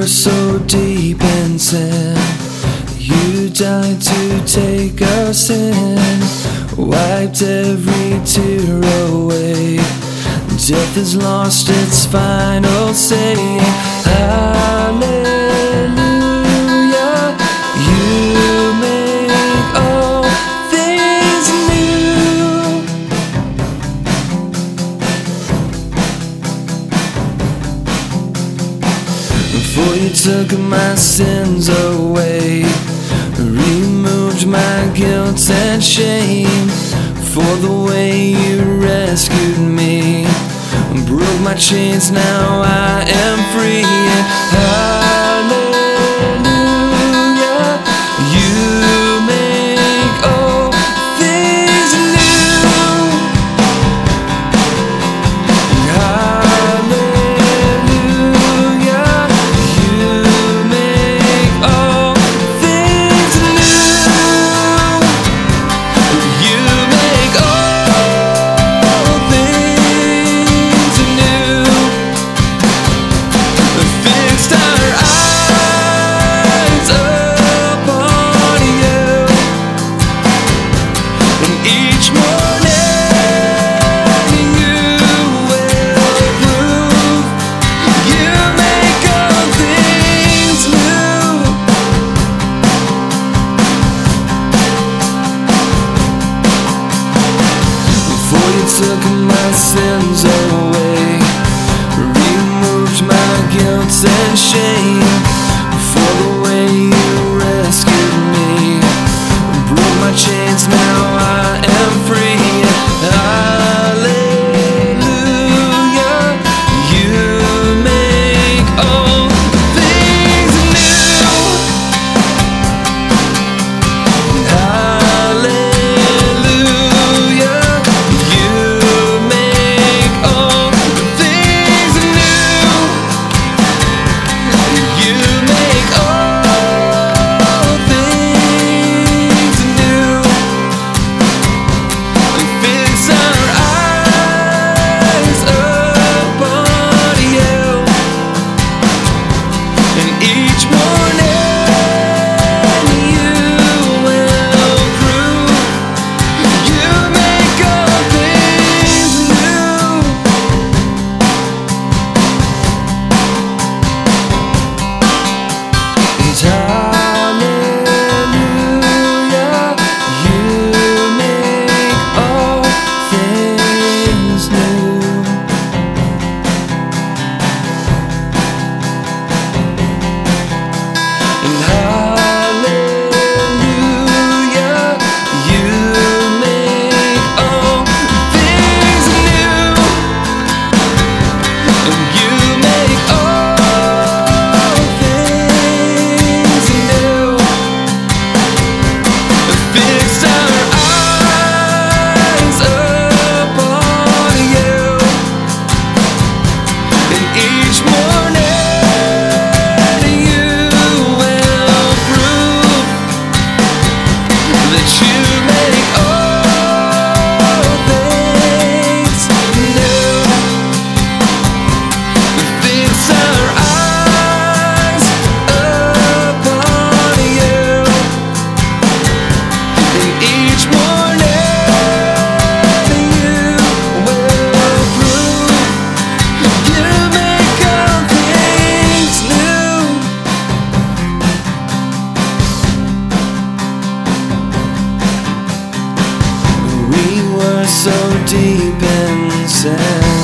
so deep in sin. You died to take our sin, wiped every tear away. Death has lost its final say. Hallelujah, you make all things new. For you took my sins away, removed my guilt and shame. For the way you rescued me, broke my chains, now I am free. Hallelujah, you make all things new. Hallelujah, you make all things new. You make all things new. Fixed our eyes upon you, and each morning you will prove you make all things new. For you took my sins away, removed my guilt and shame. For the way you rescued me, broke my chains, now I am free. Hallelujah, you make all things new. Hallelujah, you make all things new. You make all things new. Fix our eyes upon you, and each morning you will prove you make all things new. And hallelujah, you make all things new. And hallelujah, you make all things new. And you make all things new. Fix our eyes upon you, and each morning you will prove that you make all things new. Fix our eyes upon you, and each morning you will prove you make all things new. We were so deep in sin.